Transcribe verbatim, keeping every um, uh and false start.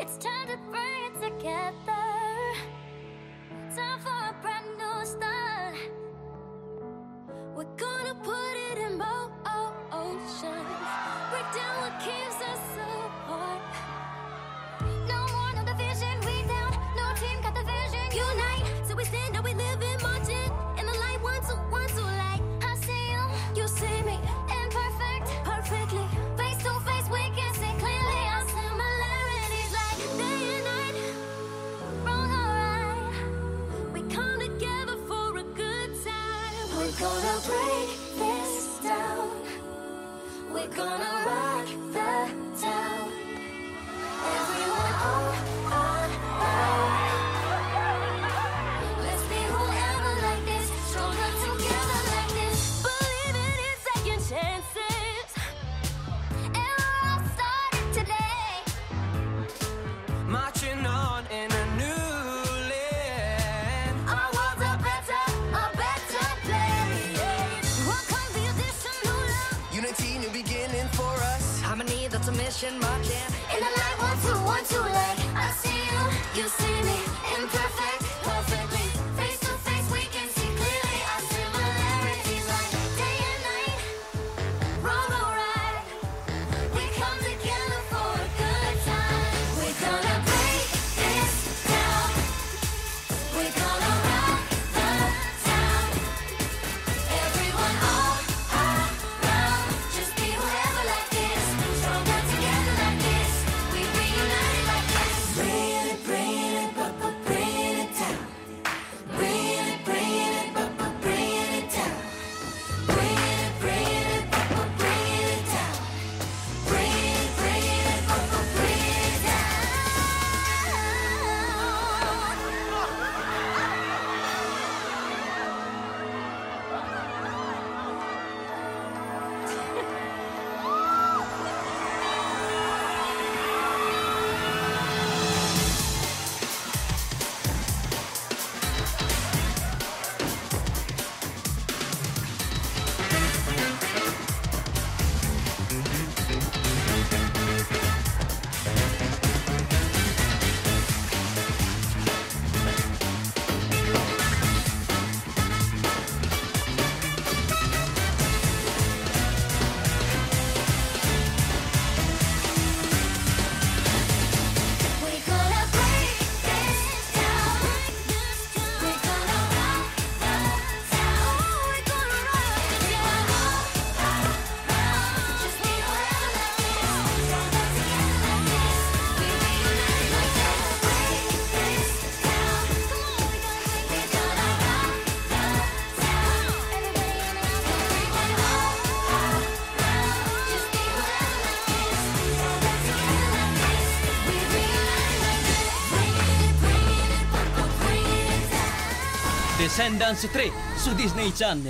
It's time to bring it together. Time for a brand new start. We're gonna put it in motion. Break down what keeps us apart. No more, no division. We down. No team got the vision. Unite. So we stand up, we live in margin. In the light, one, two, one, two, like I see you, you see me. Imperfect, perfectly. Face to face, we can see clearly our similarities, like day and night. Wrong or right, we come together for a good time. We're gonna break this down. We're gonna rock the town. Everyone all around. Let's be whoever like this, stronger together like this. Believing in second chances, and we're all starting today. Marching on in a new land. Our world's a better, a better place. Welcome the additional love. Unity, new beginning for us. Harmony, that's a mission, marching. In the light, one, two, one, two, like I see you, you see me. Imperfect, perfectly. Face to face, we can see clearly our similarities, like day and night. Wrong or right, we come together for a good time. We're gonna break this down. We're gonna rock the town. Everyone all around. Just be whoever like this. Stronger together like this. We reunited like this. Bring it, bring it, but but bring it down. Bring it, bring it, but but bring it down. Bring it, bring it, but but bring it down. Bring it, bring it, but but bring it down. We're gonna break this down. We're gonna rock the town. We're gonna rock the town. Just be whoever like this. Stronger together like this. We reunited like this. Break this down. Come on, we're gonna break it. We're gonna rock the town. Everybody in the house, everyone all around. Just be whoever like this. Stronger together like this. We reunited like this. Bring it, bring it, but but bring it down. Descendants tre su Disney Channel.